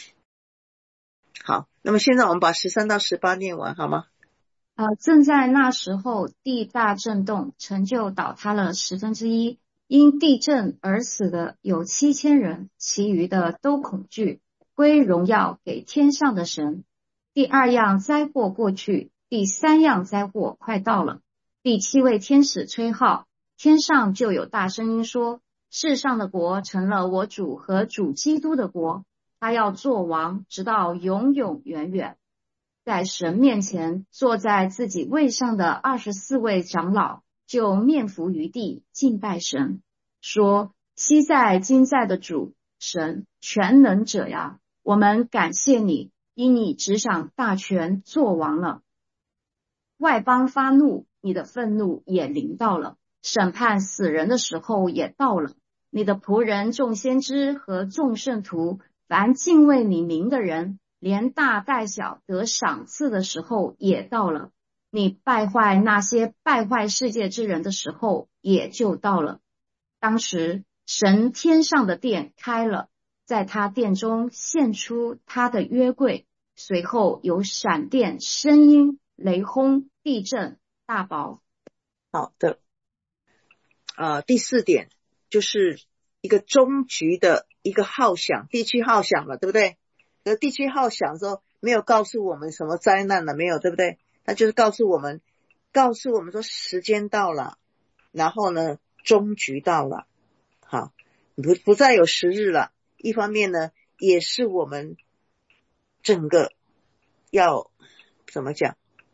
好，那么现在我们把十三到十八念完好吗？ 呃，正在那时候，地大震动，城就倒塌了十分之一。因地震而死的有七千人，其余的都恐惧，归荣耀给天上的神。第二样灾祸过去，第三样灾祸快到了。第七位天使吹号，天上就有大声音说：世上的国成了我主和主基督的国，他要做王，直到永永远远。在神面前坐在自己位上的二十四位长老就面伏于地敬拜神，说：昔在今在的主神全能者呀，我们感谢你，因你执掌大权做王了。外邦发怒，你的愤怒也临到了，审判死人的时候也到了。你的仆人众先知和众圣徒，凡敬畏你名的人，连大带小得赏赐的时候也到了。你败坏那些败坏世界之人的时候也就到了。当时神天上的殿开了，在他殿中现出他的约柜，随后有闪电、声音、雷轰、地震、大雹。 好的，呃，第四点就是一个终局的一个号响，第七号响了，对不对？可第七号响的时候没有告诉我们什么灾难了，没有，对不对？他就是告诉我们告诉我们说时间到了，然后呢终局到了，好，不不再有时日了。一方面呢也是我们整个要怎么讲，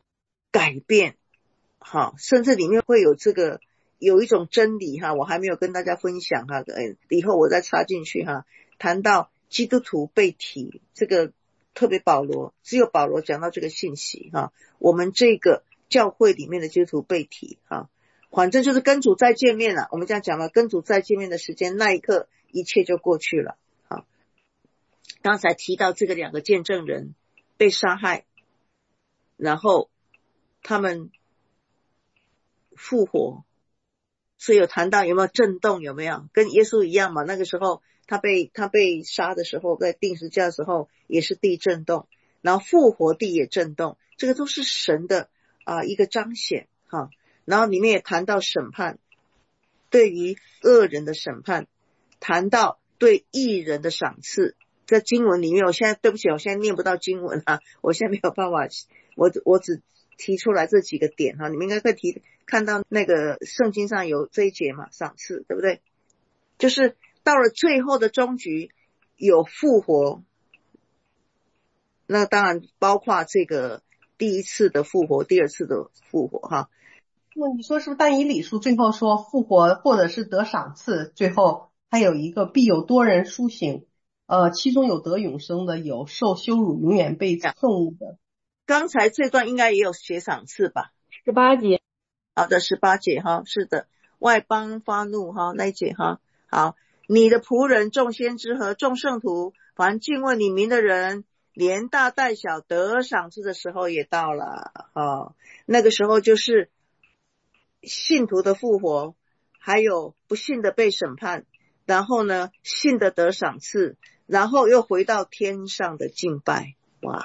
改变，好，甚至里面会有这个有一种真理哈，我还没有跟大家分享哈，呃，以后我再插进去哈，谈到基督徒被提，这个特别保罗，只有保罗讲到这个信息哈，我们这个教会里面的基督徒被提哈，反正就是跟主再见面了，我们这样讲了，跟主再见面的时间，那一刻一切就过去了。好，刚才提到这个两个见证人被杀害，然后他们复活，所以有谈到有没有震动，有没有跟耶稣一样嘛？那个时候他被他被杀的时候，在钉十字架的时候也是地震动，然后复活地也震动，这个都是神的啊、呃、一个彰显哈。然后里面也谈到审判，对于恶人的审判，谈到对义人的赏赐。在经文里面，我现在对不起，我现在念不到经文啊，我现在没有办法，我我只提出来这几个点哈，你们应该可以提看到那个圣经上有这一节嘛，赏赐，对不对？就是到了最后的终局有复活，那当然包括这个第一次的复活，第二次的复活哈。 你说是不是但以理书最后说复活或者是得赏赐，最后还有一个必有多人苏醒，呃，其中有得永生的，有受羞辱永远被恨恶的。 刚才这段应该也有写赏赐吧？ 十八节。 好的，十八节哈，是的，外邦发怒哈，那一节哈。好，你的仆人众先知和众圣徒，凡敬畏你名的人，连大带小得赏赐的时候也到了哈。那个时候就是信徒的复活，还有不信的被审判，然后呢，信的得赏赐，然后又回到天上的敬拜。哇，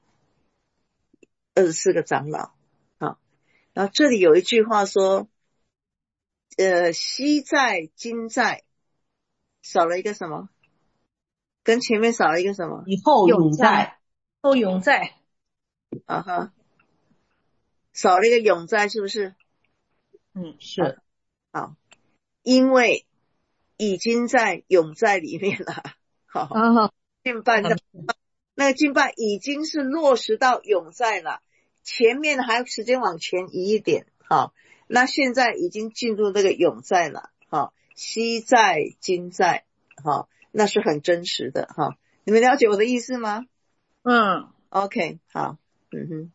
二十四个长老啊。然后这里有一句话说，呃，昔在今在，少了一个什么？跟前面少了一个什么？ 以后永在， 后永在。 啊哈，少了一个永在，是不是？ 嗯，是。 好，因为已经在永在里面了。好， 啊， 敬拜的那个敬拜已经是落实到永在了，前面还有时间往前移一点。好，那现在已经进入那个永在了。好，昔在今在，好，那是很真实的哈。你们了解我的意思吗？ 嗯 ，OK， 好，嗯哼，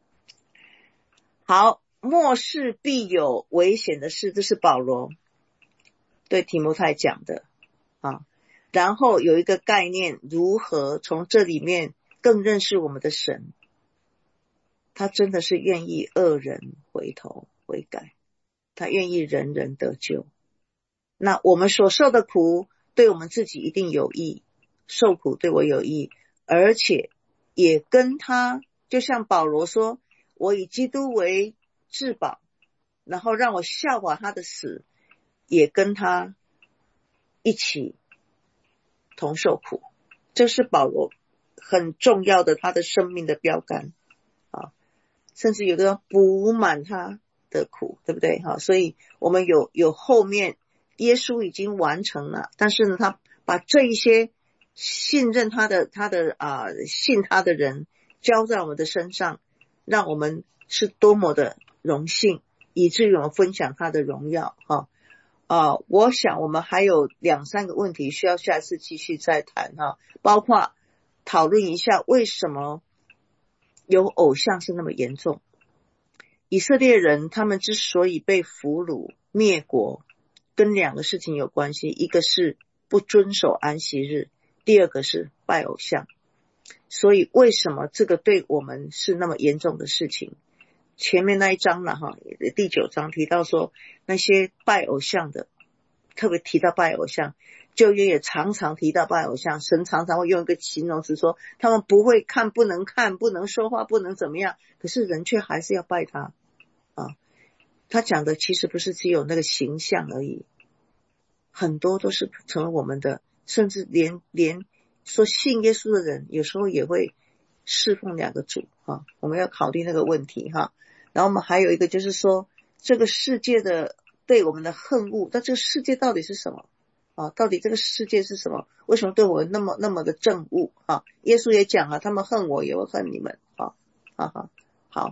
好，末世必有危险的事，这是保罗对提摩太讲的啊。然后有一个概念，如何从这里面更认识我们的神，他真的是愿意恶人回头悔改，他愿意人人得救。那我们所受的苦对我们自己一定有益，受苦对我有益，而且也跟他，就像保罗说，我以基督为至宝，然后让我效法他的死，也跟他一起同受苦。这是保罗很重要的他的生命的标杆啊，甚至有的人补满他的苦，对不对哈？所以我们有有后面耶稣已经完成了，但是呢，他把这一些信任他的他的啊、呃、信他的人交在我们的身上，让我们是多么的荣幸，以至于我们分享他的荣耀哈。啊、呃，我想我们还有两三个问题需要下次继续再谈哈，包括讨论一下为什么有偶像是那么严重。以色列人他们之所以被俘虏灭国，跟两个事情有关系，一个是不遵守安息日，第二个是拜偶像。所以为什么这个对我们是那么严重的事情？前面那一章了哈，第九章提到说那些拜偶像的，特别提到拜偶像，旧约也常常提到拜偶像，神常常会用一个形容词说他们不会看，不能看，不能说话，不能怎么样，可是人却还是要拜他啊。他讲的其实不是只有那个形象而已，很多都是成了我们的，甚至连连说信耶稣的人有时候也会侍奉两个主哈，我们要考虑那个问题哈。然后我们还有一个就是说，这个世界的对我们的恨恶，那这个世界到底是什么啊？到底这个世界是什么？为什么对我那么那么的憎恶啊？耶稣也讲了，他们恨我也会恨你们啊，哈哈。好，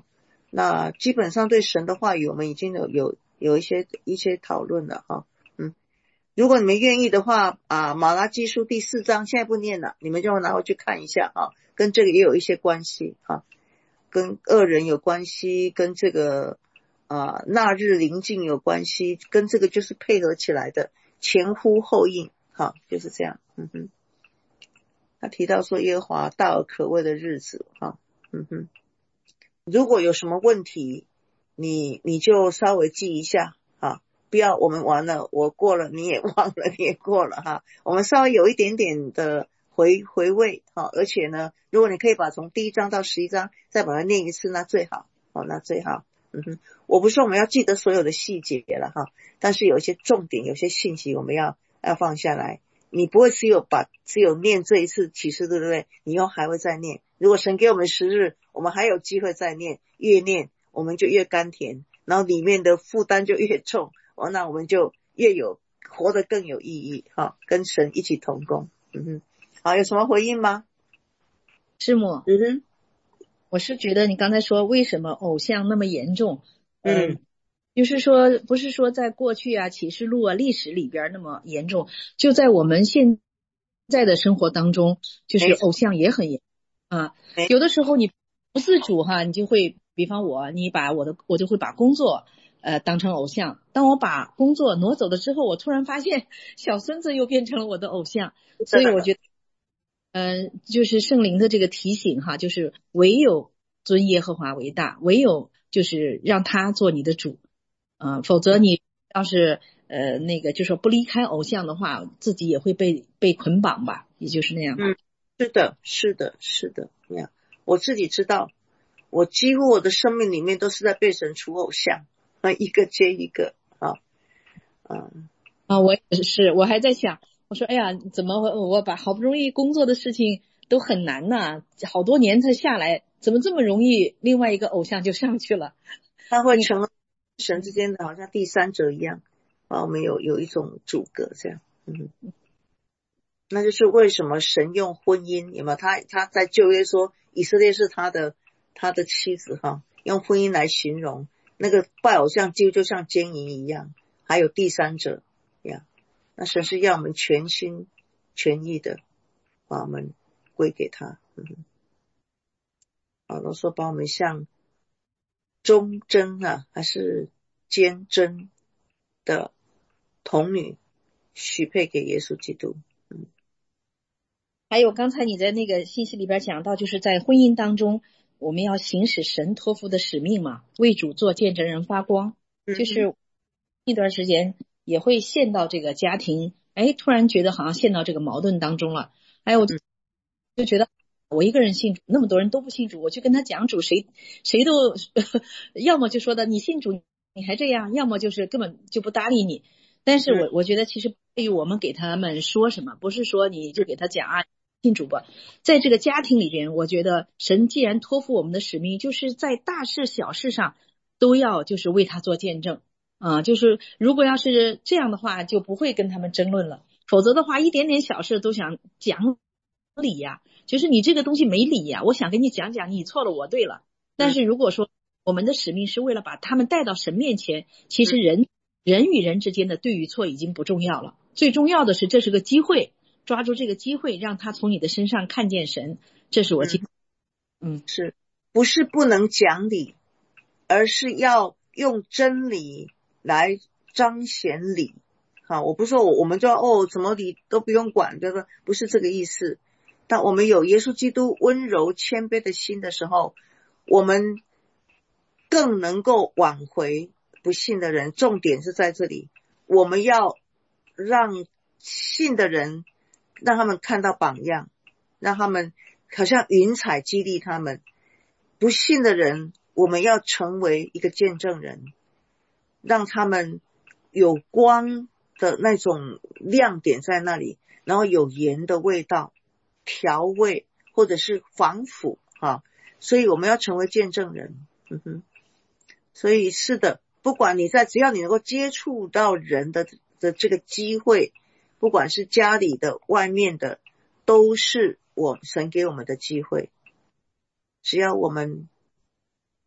那基本上对神的话语我们已经有有有一些一些讨论了哈。嗯，如果你们愿意的话啊，马拉基书第四章现在不念了，你们就拿回去看一下啊，跟这个也有一些关系啊，跟恶人有关系，跟这个啊那日临近有关系，跟这个就是配合起来的，前呼后应，好，就是这样。嗯哼，他提到说耶和华大而可畏的日子，哈，嗯哼，如果有什么问题，你你就稍微记一下啊，不要我们完了我过了你也忘了你也过了哈，我们稍微有一点点的回回味哈，而且呢，如果你可以把从第一章到十一章再把它念一次，那最好，哦，那最好。嗯哼，我不是说我们要记得所有的细节了哈，但是有一些重点，有些信息我们要要放下来。你不会只有把只有念这一次启示录，对不对？你以后还会再念。如果神给我们时日，我们还有机会再念，越念我们就越甘甜，然后里面的负担就越重，哦，那我们就越有活得更有意义哈，跟神一起同工。嗯哼，好，有什么回应吗？ 师母， 嗯哼， 我是觉得你刚才说为什么偶像那么严重， 嗯。 呃就是说不是说在过去啊启示录啊历史里边那么严重，就在我们现在的生活当中，就是偶像也很严啊。有的时候你不自主哈，你就会，比方我，你把我的我就会把工作呃当成偶像。当我把工作挪走了之后，我突然发现小孙子又变成了我的偶像，所以我觉得嗯、呃，就是圣灵的这个提醒哈，就是唯有尊耶和华为大，唯有就是让他做你的主。啊，否则你要是呃那个就说不离开偶像的话，自己也会被被捆绑吧，也就是那样。 嗯，是的，是的，是的，呀，我自己知道，我几乎我的生命里面都是在被神除偶像，啊，一个接一个，啊，嗯， 啊，我也是，我还在想，我说哎呀，怎么我把好不容易工作的事情都很难呐，好多年才下来，怎么这么容易另外一个偶像就上去了？ 他会成神之间的好像第三者一样，啊，我们有有一种阻隔这样，嗯，那就是为什么神用婚姻，有没有？他他在旧约说以色列是他的他的妻子哈，用婚姻来形容那个拜偶像几乎就像奸淫一样，还有第三者呀。那神是要我们全心全意的把我们归给他。嗯，保罗说把我们像忠贞啊还是坚贞的童女许配给耶稣基督。嗯， 还有刚才你在那个信息里边讲到，就是在婚姻当中我们要行使神托付的使命嘛，为主做见证人发光。就是一段时间也会陷到这个家庭，哎，突然觉得好像陷到这个矛盾当中了。哎，我就就觉得我一个人信主，那么多人都不信主，我去跟他讲主，谁谁都要么就说的你信主你还这样，要么就是根本就不搭理你。但是我我觉得其实对于我们给他们说什么，不是说你就给他讲啊信主吧，在这个家庭里边，我觉得神既然托付我们的使命，就是在大事小事上都要就是为他做见证啊，就是如果要是这样的话，就不会跟他们争论了。否则的话，一点点小事都想讲理呀，就是你这个东西没理呀，我想跟你讲讲，你错了，我对了。但是如果说我们的使命是为了把他们带到神面前，其实人人与人之间的对与错已经不重要了，最重要的是这是个机会，抓住这个机会，让他从你的身上看见神，这是我今嗯是不是不能讲理，而是要用真理来彰显理。好，我不是说我我们就要哦什么理都不用管，对吧？不是这个意思。当我们有耶稣基督温柔谦卑的心的时候，我们更能够挽回不信的人。重点是在这里，我们要让信的人让他们看到榜样，让他们好像云彩激励他们。不信的人，我们要成为一个见证人，让他们有光的那种亮点在那里，然后有盐的味道调味或者是防腐哈，所以我们要成为见证人。嗯哼，所以是的，不管你在只要你能够接触到人的的这个机会，不管是家里的外面的，都是我神给我们的机会。只要我们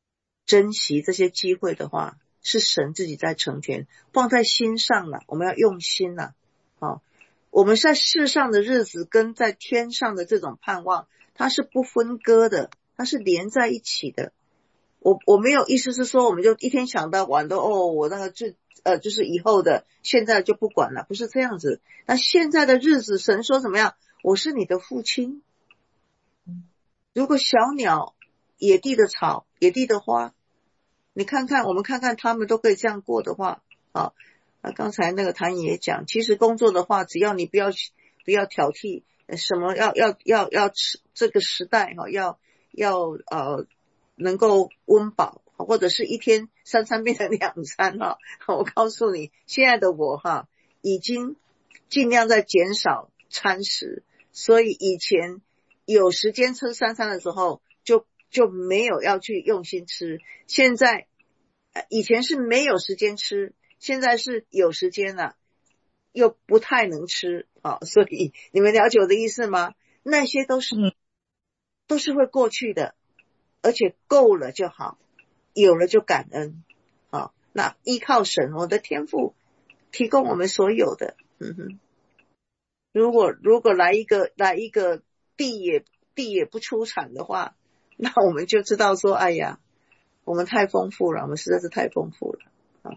珍惜这些机会的话，是神自己在成全，放在心上了，我们要用心了。好，我们在世上的日子跟在天上的这种盼望，它是不分割的，它是连在一起的。我我没有意思是说我们就一天想到晚都哦，我那个就呃就是以后的，现在就不管了，不是这样子。那现在的日子，神说怎么样？我是你的父亲。如果小鸟、野地的草、野地的花，你看看，我们看看他们都可以这样过的话，啊，那刚才那个谭也讲，其实工作的话，只要你不要不要挑剔，什么要要要要吃这个时代哈，要要呃能够温饱，或者是一天三餐变成两餐哈。我告诉你，现在的我哈，已经尽量在减少餐食，所以以前有时间吃三餐的时候，就就没有要去用心吃。现在以前是没有时间吃，现在是有时间了，又不太能吃啊，所以你们了解我的意思吗？那些都是、嗯、都是会过去的，而且够了就好，有了就感恩啊。那依靠神，我的天父提供我们所有的，嗯哼。如果如果来一个来一个地也地也不出产的话，那我们就知道说，哎呀，我们太丰富了，我们实在是太丰富了啊。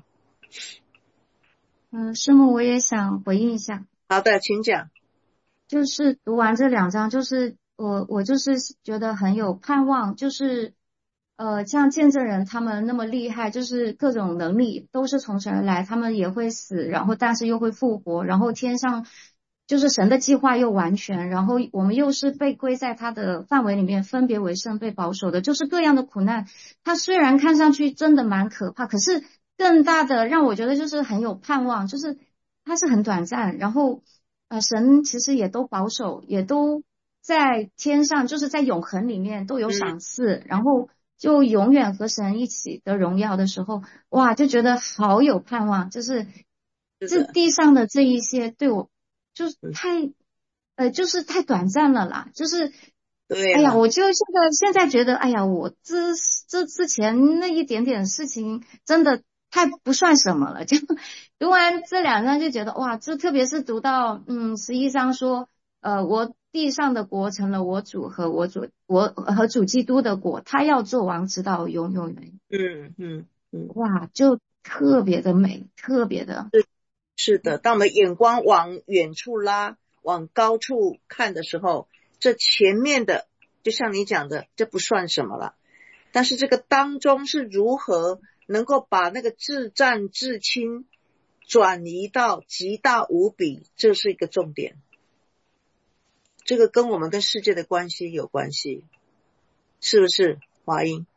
嗯，师母，我也想回应一下。 好的，请讲。 就是读完这两章，就是我我就是觉得很有盼望，就是呃，像见证人他们那么厉害，就是各种能力都是从神而来，他们也会死，然后但是又会复活，然后天上就是神的计划又完全，然后我们又是被归在他的范围里面，分别为圣，被保守的，就是各样的苦难。它虽然看上去真的蛮可怕，可是更大的让我觉得就是很有盼望，就是它是很短暂，然后呃，神其实也都保守，也都在天上，就是在永恒里面都有赏赐，嗯、然后就永远和神一起得荣耀的时候，哇，就觉得好有盼望，就是这地上的这一些对我就是太、嗯、呃，就是太短暂了啦，就是对，哎呀，我就现在现在觉得，哎呀，我这这之前那一点点事情真的太不算什么了，就读完这两章就觉得哇，这特别是读到嗯十一章说，呃，我地上的国成了我主和我主我和主基督的国，他要做王直到永永远。 嗯嗯嗯， 哇，就特别的美，特别的。 是是的，当我们眼光往远处拉，往高处看的时候，这前面的就像你讲的，这不算什么了，但是这个当中是如何能够把那个至战至轻转移到极大无比，这是一个重点。这个跟我们跟世界的关系有关系，是不是华英？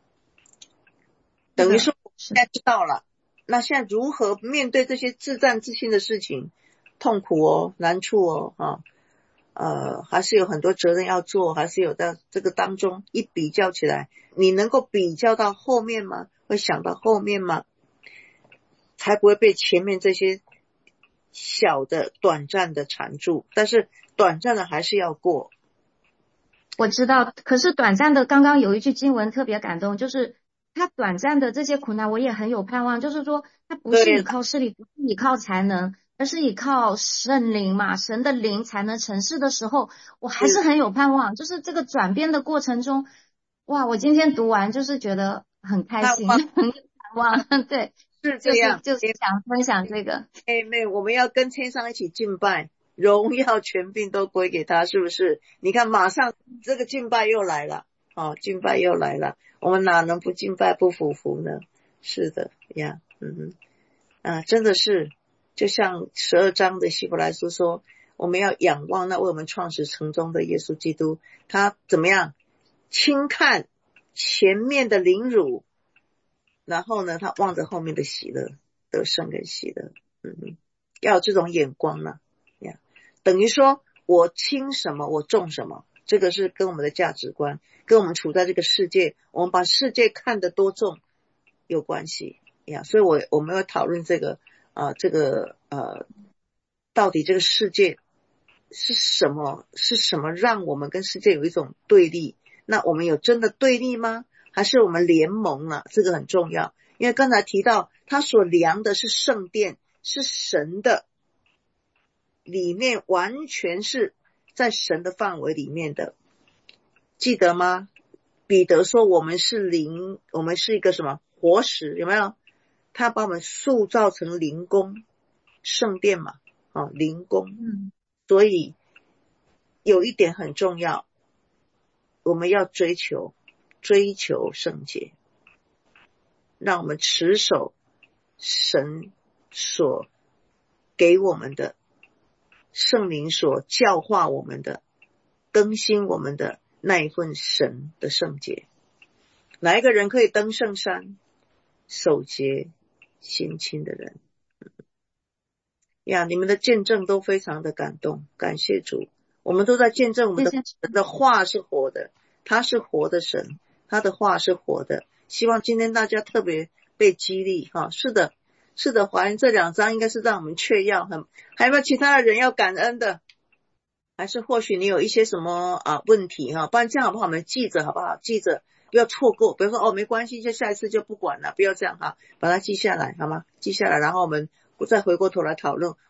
等于说现在知道了，那现在如何面对这些至战至轻的事情，痛苦哦，难处哦，啊，呃，还是有很多责任要做，还是有在这个当中一比较起来，你能够比较到后面吗？会想到后面吗？才不会被前面这些小的短暂的缠住，但是短暂的还是要过。 我知道，可是短暂的，刚刚有一句经文特别感动，就是他短暂的这些苦难我也很有盼望，就是说他不是依靠势力，不是依靠才能，而是依靠圣灵嘛，神的灵才能成事的时候，我还是很有盼望，就是这个转变的过程中，哇，我今天读完就是觉得很开心，很有盼望，对， 是这样， 就是、就是想分享这个。 妹妹，我们要跟天上一起敬拜，荣耀权柄都归给他，是不是？你看马上这个敬拜又来了，哦，敬拜又来了，我们哪能不敬拜不俯伏呢？是的呀，嗯哼，啊，真的是就像十二章的希伯来书说，我们要仰望那为我们创始成终的耶稣基督，他怎么样轻看前面的凌辱，然后呢他望着后面的喜乐，得胜跟喜乐，嗯哼，要有这种眼光呢、啊、呀，等于说我轻什么我重什么，这个是跟我们的价值观，跟我们处在这个世界，我们把世界看得多重有关系呀。所以我我们要讨论这个啊、呃，这个呃，到底这个世界是什么？是什么让我们跟世界有一种对立？那我们有真的对立吗？ 还是我们联盟了？这个很重要，因为刚才提到他所量的是圣殿，是神的，里面完全是在神的范围里面的，记得吗？彼得说我们是灵，我们是一个什么活石，有没有？他把我们塑造成灵宫圣殿嘛，哦，灵宫。 嗯， 所以有一点很重要，我们要追求追求圣洁，让我们持守神所给我们的，圣灵所教化我们的，更新我们的那一份神的圣洁。哪一个人可以登圣山？守节心清的人呀，你们的见证都非常的感动，感谢主。我们都在见证我们的神的话是活的，他是活的神，他的话是活的。希望今天大家特别被激励哈。是的是的，华人这两章应该是让我们确要。很还有没有其他的人要感恩的？还是或许你有一些什么啊问题哈？不然这样好不好？我们记着好不好？记着不要错过，比如说哦没关系，就下一次就不管了，不要这样哈，把它记下来好吗？记下来，然后我们再回过头来讨论。